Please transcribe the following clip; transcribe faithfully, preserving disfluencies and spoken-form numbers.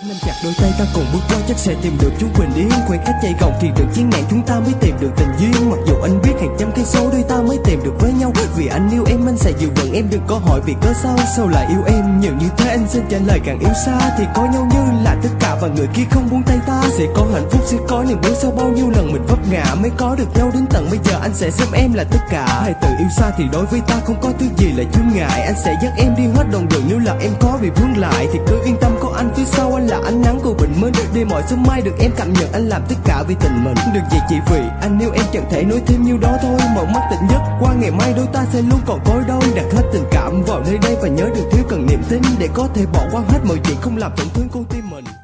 Nắm chặt đôi tay ta cùng bước qua chắc sẽ tìm được chút bình yên. Khoảnh khắc chạy gồng thì được chiến nạn chúng ta mới tìm được tình duyên. Mặc dù anh biết hàng trăm cây số đôi ta mới tìm được với nhau. Vì anh yêu em anh sẽ giữ vững em, đừng có hỏi vì cớ sao sao lại yêu em nhiều như thế. Anh xin trả lời càng yêu xa thì có nhau như là tất cả, và người kia không buông tay ta. Sẽ có hạnh phúc, sẽ có niềm vui sau bao nhiêu lần mình vấp ngã mới có được nhau đến tận bây giờ. Anh sẽ xem em là tất cả. Hãy tự yêu xa thì đối với ta không có thứ gì là chướng ngại. Anh sẽ dắt em đi hết đoạn đường, nếu là em có bị vướng lại thì cứ yên tâm có anh phía sau. Anh là ánh nắng của bình minh, để mọi sớm mai được em cảm nhận anh làm tất cả vì tình mình. Đừng vậy chỉ vì anh yêu em chẳng thể nói thêm nhiêu đó thôi. Mở mắt tỉnh giấc qua ngày mai đôi ta sẽ luôn còn cối đôi. Đặt hết tình cảm vào nơi đây và nhớ được thiếu cần niềm tin, để có thể bỏ qua hết mọi chuyện không làm tổn thương con tim mình.